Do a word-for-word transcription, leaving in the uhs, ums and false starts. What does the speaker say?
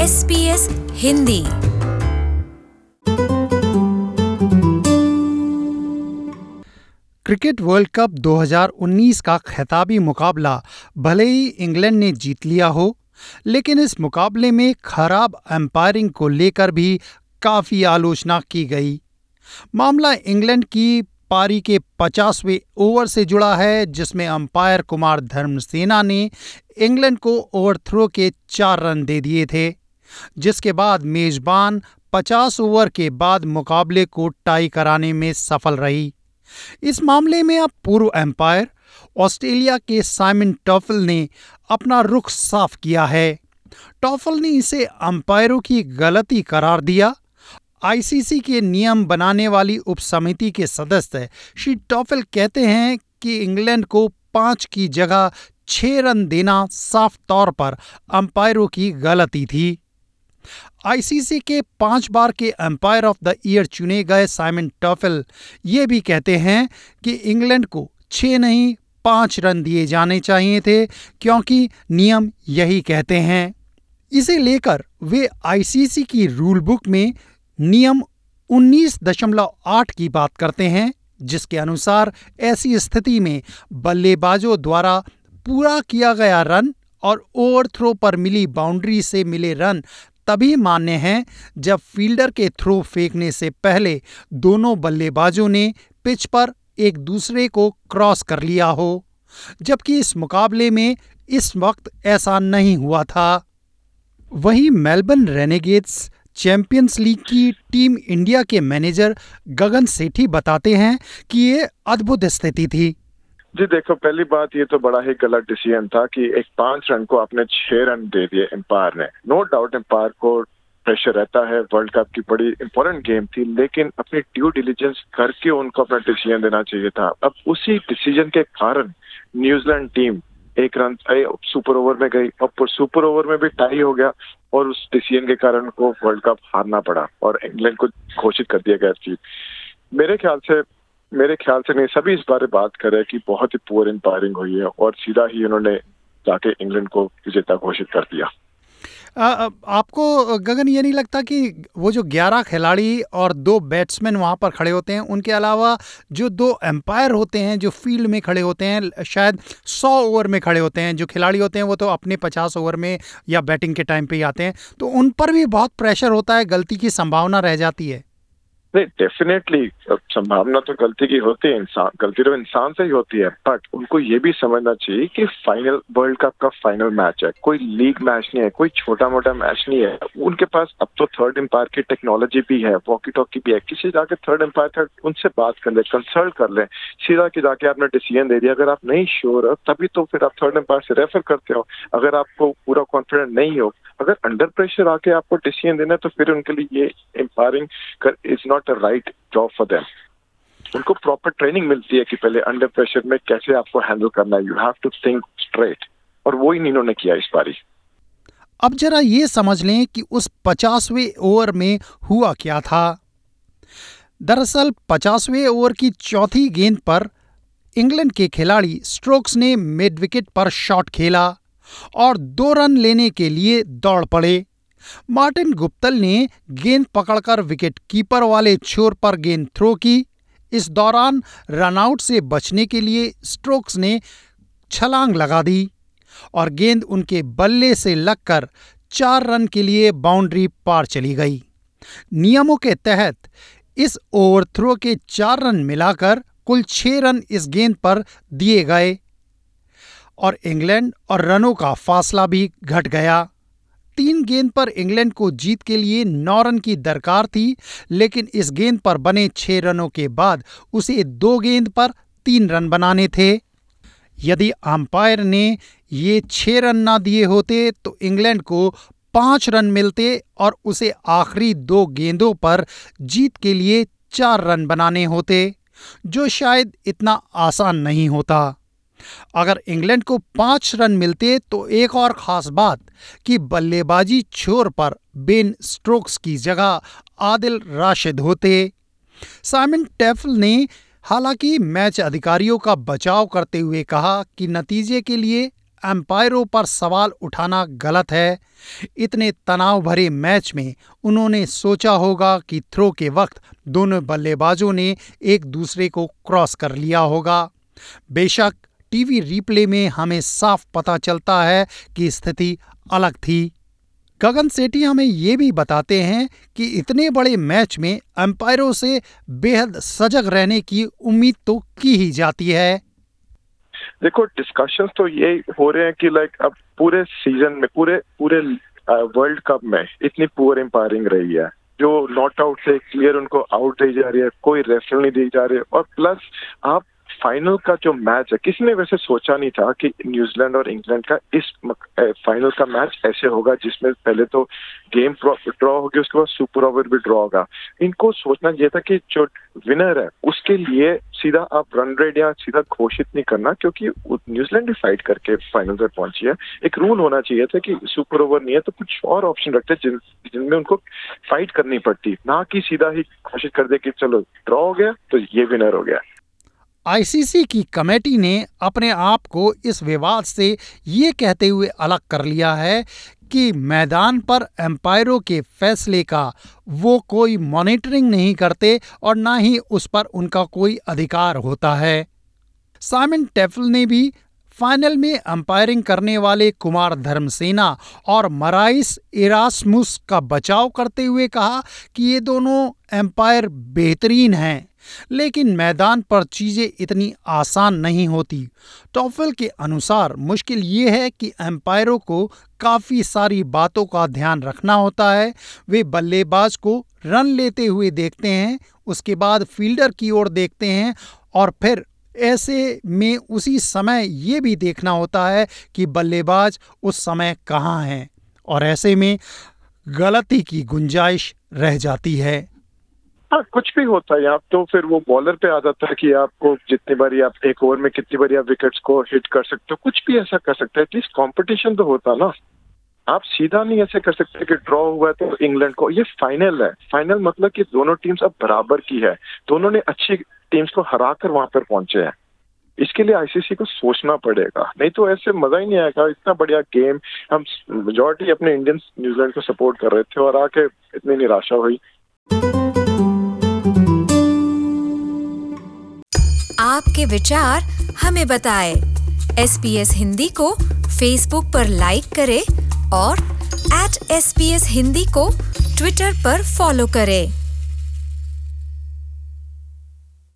S B S Hindi. Cricket world cup दो हज़ार उन्नीस का खिताबी मुकाबला भले ही इंग्लैंड ने जीत लिया हो, लेकिन इस मुकाबले में खराब अंपायरिंग को लेकर भी काफ़ी आलोचना की गई। मामला इंग्लैंड की पारी के पचासवें ओवर से जुड़ा है, जिसमें अंपायर कुमार धर्मसेना ने इंग्लैंड को ओवरथ्रो के चार रन दे दिए थे, जिसके बाद मेजबान पचास ओवर के बाद मुकाबले को टाई कराने में सफल रही। इस मामले में अब पूर्व अंपायर ऑस्ट्रेलिया के साइमन टॉफल ने अपना रुख साफ किया है। टॉफल ने इसे अंपायरों की गलती करार दिया। आईसीसी के नियम बनाने वाली उपसमिति के सदस्य श्री टॉफल कहते हैं कि इंग्लैंड को पांच की जगह छह रन देना साफ तौर पर अंपायरों की गलती थी। आईसीसी के पांच बार के अंपायर ऑफ द ईयर चुने गए साइमन टॉफल ये भी कहते हैं कि इंग्लैंड को छह नहीं पांच रन दिए जाने चाहिए थे, क्योंकि नियम यही कहते हैं। इसे लेकर वे आईसीसी की रूल बुक में नियम उन्नीस दशमलव आठ की बात करते हैं, जिसके अनुसार ऐसी स्थिति में बल्लेबाजों द्वारा पूरा किया गया रन और ओवरथ्रो पर मिली बाउंड्री से मिले रन तभी मान्य हैं जब फील्डर के थ्रो फेंकने से पहले दोनों बल्लेबाजों ने पिच पर एक दूसरे को क्रॉस कर लिया हो, जबकि इस मुकाबले में इस वक्त ऐसा नहीं हुआ था। वहीं मेलबर्न रेनेगेड्स चैंपियंस लीग की टीम इंडिया के मैनेजर गगन सेठी बताते हैं कि ये अद्भुत स्थिति थी। जी देखो, पहली बात ये तो बड़ा ही गलत डिसीजन था कि एक पांच रन को आपने छह रन दे दिए एम्पायर ने। नो डाउट एम्पायर को प्रेशर रहता है, वर्ल्ड कप की बड़ी इंपॉर्टेंट गेम थी, लेकिन अपनी ड्यू डिलीजेंस करके उनको अपना डिसीजन देना चाहिए था। अब उसी डिसीजन के कारण न्यूजीलैंड टीम एक रन सुपर ओवर में गई और सुपर ओवर में भी टाई हो गया और उस डिसीजन के कारण उनको वर्ल्ड कप हारना पड़ा और इंग्लैंड को घोषित कर दिया गया चीज। मेरे ख्याल से मेरे ख्याल से नहीं, सभी इस बारे बात कर रहे हैं कि बहुत ही पुअर एम्पायरिंग हुई है और सीधा ही उन्होंने जाके इंग्लैंड को विजेता घोषित कर दिया। आ, आपको गगन ये नहीं लगता कि वो जो ग्यारह खिलाड़ी और दो बैट्समैन वहाँ पर खड़े होते हैं, उनके अलावा जो दो एम्पायर होते हैं जो फील्ड में खड़े होते हैं, शायद सौ ओवर में खड़े होते हैं, जो खिलाड़ी होते हैं वो तो अपने पचास ओवर में या बैटिंग के टाइम पे ही आते हैं, तो उन पर भी बहुत प्रेशर होता है, गलती की संभावना रह जाती है? नहीं, डेफिनेटली संभावना तो गलती की होती है, इंसान गलती तो इंसान से ही होती है, बट उनको ये भी समझना चाहिए कि फाइनल वर्ल्ड कप का फाइनल मैच है, कोई लीग मैच नहीं है, कोई छोटा मोटा मैच नहीं है। उनके पास अब तो थर्ड एम्पायर की टेक्नोलॉजी भी है, वॉकी टॉकी भी है, किसी जाके थर्ड एम्पायर था उनसे बात कर ले, कंसल्ट कर ले, सीधा कि जाके आपने डिसीजन दे दिया। अगर आप नहीं श्योर हो तभी तो फिर आप थर्ड एम्पायर से रेफर करते हो। अगर आपको पूरा कॉन्फिडेंट नहीं हो, अगर अंडर प्रेशर आके आपको डिसीजन देना है, तो फिर उनके लिए ये umpiring is not a right job for them. उनको प्रॉपर ट्रेनिंग मिलती है कि पहले अंडर प्रेशर में कैसे आपको हैंडल करना है, you have to think straight, और वो ही इन्होंने किया इस बारी। अब जरा ये समझ लें कि उस पचासवें ओवर में हुआ क्या था। दरअसल पचासवें ओवर की चौथी गेंद पर इंग्लैंड के खिलाड़ी स्ट्रोक्स ने मिड विकेट पर शॉट खेला और दो रन लेने के लिए दौड़ पड़े। मार्टिन गुप्तल ने गेंद पकड़कर विकेट कीपर वाले छोर पर गेंद थ्रो की। इस दौरान रनआउट से बचने के लिए स्ट्रोक्स ने छलांग लगा दी और गेंद उनके बल्ले से लगकर चार रन के लिए बाउंड्री पार चली गई। नियमों के तहत इस ओवरथ्रो के चार रन मिलाकर कुल छह रन इस गेंद पर दिए गए और इंग्लैंड और रनों का फासला भी घट गया। तीन गेंद पर इंग्लैंड को जीत के लिए नौ रन की दरकार थी, लेकिन इस गेंद पर बने छह रनों के बाद उसे दो गेंद पर तीन रन बनाने थे। यदि अंपायर ने ये छह रन ना दिए होते तो इंग्लैंड को पांच रन मिलते और उसे आखिरी दो गेंदों पर जीत के लिए चार रन बनाने होते, जो शायद इतना आसान नहीं होता। अगर इंग्लैंड को पांच रन मिलते तो एक और खास बात कि बल्लेबाजी छोर पर बेन स्टोक्स की जगह आदिल राशिद होते। साइमन टॉफल ने हालांकि मैच अधिकारियों का बचाव करते हुए कहा कि नतीजे के लिए एम्पायरों पर सवाल उठाना गलत है। इतने तनाव भरे मैच में उन्होंने सोचा होगा कि थ्रो के वक्त दोनों बल्लेबाजों ने एक दूसरे को क्रॉस कर लिया होगा। बेशक टीवी रिप्ले में हमें साफ पता चलता है कि स्थिति अलग थी। गगन सेठी हमें ये भी बताते हैं कि इतने बड़े मैच में एम्पायरों से बेहद सजग रहने की उम्मीद तो की ही जाती है। देखो, डिस्कशंस तो ये हो रहे हैं कि लाइक अब पूरे सीजन में, पूरे पूरे वर्ल्ड कप में इतनी पुअर एम्पायरिंग रही है, जो नॉट आउट से क्लियर उनको आउट दी जा रही है, कोई रेफरल नहीं दी जा रही है, और प्लस आप फाइनल का जो मैच है, किसी ने वैसे सोचा नहीं था कि न्यूजीलैंड और इंग्लैंड का इस फाइनल का मैच ऐसे होगा, जिसमें पहले तो गेम ड्रॉ होगी, उसके बाद सुपर ओवर भी ड्रॉ होगा। इनको सोचना यह था कि जो विनर है उसके लिए सीधा आप रन रेट या सीधा घोषित नहीं करना, क्योंकि न्यूजीलैंड भी फाइट करके फाइनल तक पहुंची है। एक रूल होना चाहिए था कि सुपर ओवर नहीं है तो कुछ और ऑप्शन रखते जिन जिनमें उनको फाइट करनी पड़ती, ना कि सीधा ही घोषित कर दे कि चलो ड्रॉ हो गया तो ये विनर हो गया। आईसीसी की कमेटी ने अपने आप को इस विवाद से ये कहते हुए अलग कर लिया है कि मैदान पर एम्पायरों के फैसले का वो कोई मॉनिटरिंग नहीं करते और ना ही उस पर उनका कोई अधिकार होता है। साइमन टेफल ने भी फाइनल में अंपायरिंग करने वाले कुमार धर्मसेना और मराइस इरास्मुस का बचाव करते हुए कहा कि ये दोनों एम्पायर बेहतरीन हैं, लेकिन मैदान पर चीजें इतनी आसान नहीं होती। टॉफल के अनुसार मुश्किल ये है कि एम्पायरों को काफ़ी सारी बातों का ध्यान रखना होता है। वे बल्लेबाज को रन लेते हुए देखते हैं, उसके बाद फील्डर की ओर देखते हैं और फिर ऐसे में उसी समय ये भी देखना होता है कि बल्लेबाज उस समय कहाँ हैं, और ऐसे में गलती की गुंजाइश रह जाती है। हाँ, कुछ भी होता है यहाँ तो फिर वो बॉलर पे आ जाता है कि आपको जितनी बारी आप एक ओवर में कितनी बारी आप विकेट्स को हिट कर सकते हो, कुछ भी ऐसा कर सकते हैं। एटलीस्ट कंपटीशन तो होता ना। आप सीधा नहीं ऐसे कर सकते कि ड्रॉ हुआ है तो इंग्लैंड को, ये फाइनल है। फाइनल मतलब कि दोनों टीम्स अब बराबर की है, दोनों ने अच्छी टीम्स को हरा कर वहां पर पहुंचे हैं। इसके लिए आईसीसी को सोचना पड़ेगा, नहीं तो ऐसे मजा ही नहीं आएगा। इतना बढ़िया गेम, हम मेजॉरिटी अपने इंडियंस न्यूजीलैंड को सपोर्ट कर रहे थे और आके इतनी निराशा हुई। आपके विचार हमें बताएं। एसपीएस हिंदी को फेसबुक पर लाइक करें और एट एसपीएस हिंदी को ट्विटर पर फॉलो करें।